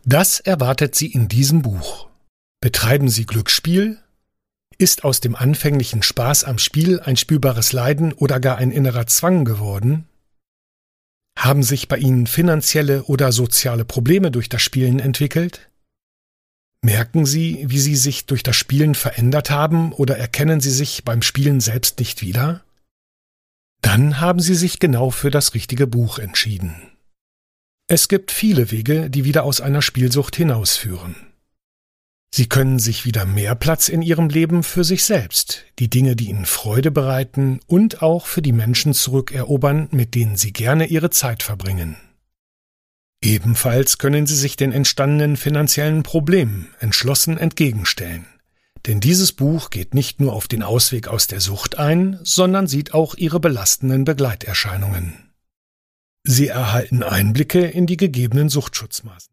Das erwartet Sie in diesem Buch. Betreiben Sie Glücksspiel? Ist aus dem anfänglichen Spaß am Spiel ein spürbares Leiden oder gar ein innerer Zwang geworden? Haben sich bei Ihnen finanzielle oder soziale Probleme durch das Spielen entwickelt? Merken Sie, wie Sie sich durch das Spielen verändert haben oder erkennen Sie sich beim Spielen selbst nicht wieder? Dann haben Sie sich genau für das richtige Buch entschieden. Es gibt viele Wege, die wieder aus einer Spielsucht hinausführen. Sie können sich wieder mehr Platz in Ihrem Leben für sich selbst, die Dinge, die Ihnen Freude bereiten und auch für die Menschen zurückerobern, mit denen Sie gerne Ihre Zeit verbringen. Ebenfalls können Sie sich den entstandenen finanziellen Problemen entschlossen entgegenstellen. Denn dieses Buch geht nicht nur auf den Ausweg aus der Sucht ein, sondern sieht auch Ihre belastenden Begleiterscheinungen. Sie erhalten Einblicke in die gegebenen Suchtschutzmaßnahmen.